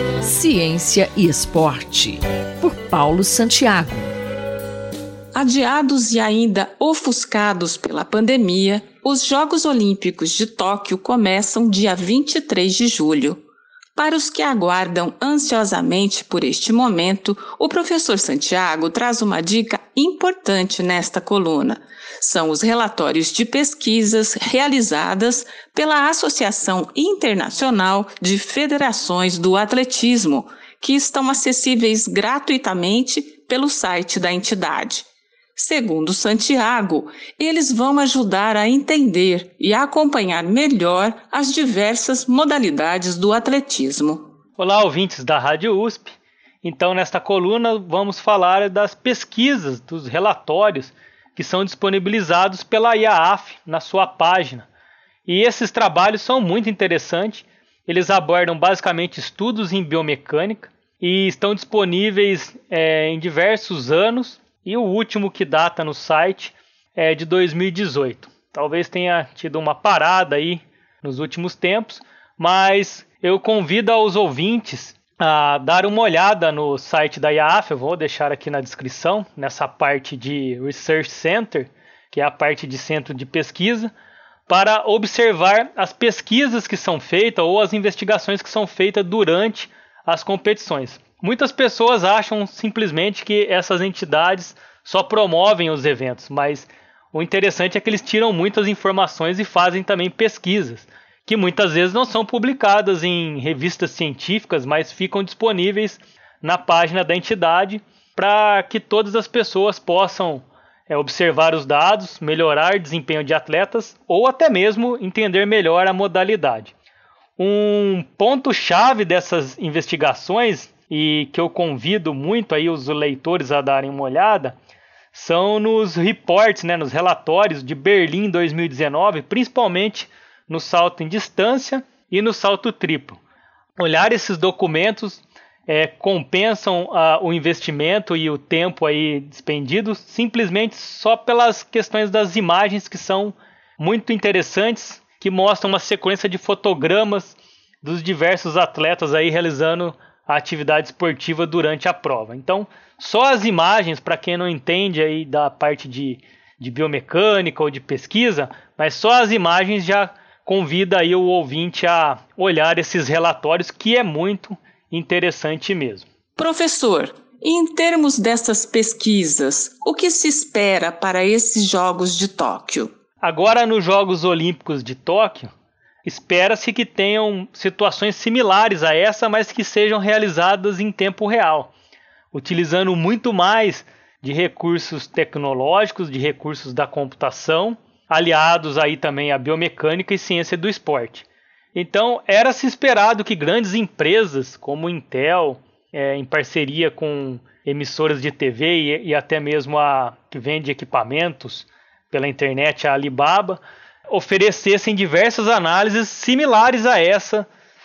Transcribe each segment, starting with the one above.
Ciência e Esporte, por Paulo Santiago. Adiados e ainda ofuscados pela pandemia, os Jogos Olímpicos de Tóquio começam dia 23 de julho. Para os que aguardam ansiosamente por este momento, o professor Santiago traz uma dica importante nesta coluna. São os relatórios de pesquisas realizadas pela Associação Internacional de Federações do Atletismo, que estão acessíveis gratuitamente pelo site da entidade. Segundo Santiago, eles vão ajudar a entender e a acompanhar melhor as diversas modalidades do atletismo. Olá, ouvintes da Rádio USP. Então, nesta coluna, vamos falar das pesquisas, dos relatórios que são disponibilizados pela IAAF na sua página. E esses trabalhos são muito interessantes. Eles abordam basicamente estudos em biomecânica e estão disponíveis em diversos anos. E o último que data no site é de 2018. Talvez tenha tido uma parada aí nos últimos tempos, mas eu convido aos ouvintes a dar uma olhada no site da IAAF. Eu vou deixar aqui na descrição, nessa parte de Research Center, que é a parte de centro de pesquisa, para observar as pesquisas que são feitas ou as investigações que são feitas durante as competições. Muitas pessoas acham simplesmente que essas entidades só promovem os eventos, mas o interessante é que eles tiram muitas informações e fazem também pesquisas, que muitas vezes não são publicadas em revistas científicas, mas ficam disponíveis na página da entidade para que todas as pessoas possam observar os dados, melhorar o desempenho de atletas ou até mesmo entender melhor a modalidade. Um ponto-chave dessas investigações, e que eu convido muito aí os leitores a darem uma olhada, são nos reports, nos relatórios de Berlim 2019, principalmente no salto em distância e no salto triplo. Olhar esses documentos compensam o investimento e o tempo aí despendido simplesmente só pelas questões das imagens, que são muito interessantes, que mostram uma sequência de fotogramas dos diversos atletas aí realizando a atividade esportiva durante a prova. Então, só as imagens, para quem não entende aí da parte de biomecânica ou de pesquisa, mas só as imagens já convida aí o ouvinte a olhar esses relatórios, que é muito interessante mesmo. Professor, em termos dessas pesquisas, o que se espera para esses Jogos de Tóquio? Agora, nos Jogos Olímpicos de Tóquio, espera-se que tenham situações similares a essa, mas que sejam realizadas em tempo real, utilizando muito mais de recursos tecnológicos, de recursos da computação, aliados aí também à biomecânica e ciência do esporte. Então, era-se esperado que grandes empresas como Intel, em parceria com emissoras de TV e até mesmo a que vende equipamentos pela internet, a Alibaba, oferecessem diversas análises similares a essas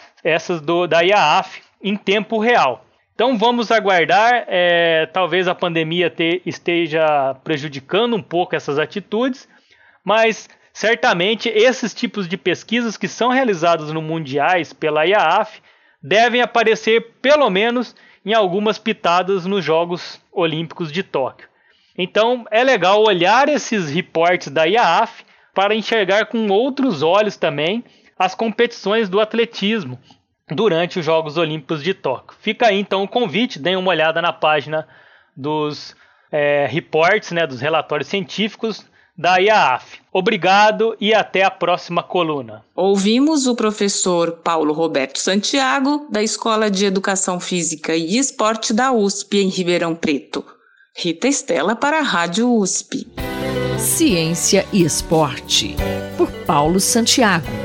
da IAAF em tempo real. Então vamos aguardar, talvez a pandemia esteja prejudicando um pouco essas atitudes, mas certamente esses tipos de pesquisas que são realizados no mundiais pela IAAF devem aparecer pelo menos em algumas pitadas nos Jogos Olímpicos de Tóquio. Então é legal olhar esses reportes da IAAF para enxergar com outros olhos também as competições do atletismo durante os Jogos Olímpicos de Tóquio. Fica aí então o convite, deem uma olhada na página dos reports, dos relatórios científicos da IAAF. Obrigado e até a próxima coluna. Ouvimos o professor Paulo Roberto Santiago, da Escola de Educação Física e Esporte da USP, em Ribeirão Preto. Rita Estela para a Rádio USP. Ciência e Esporte, por Paulo Santiago.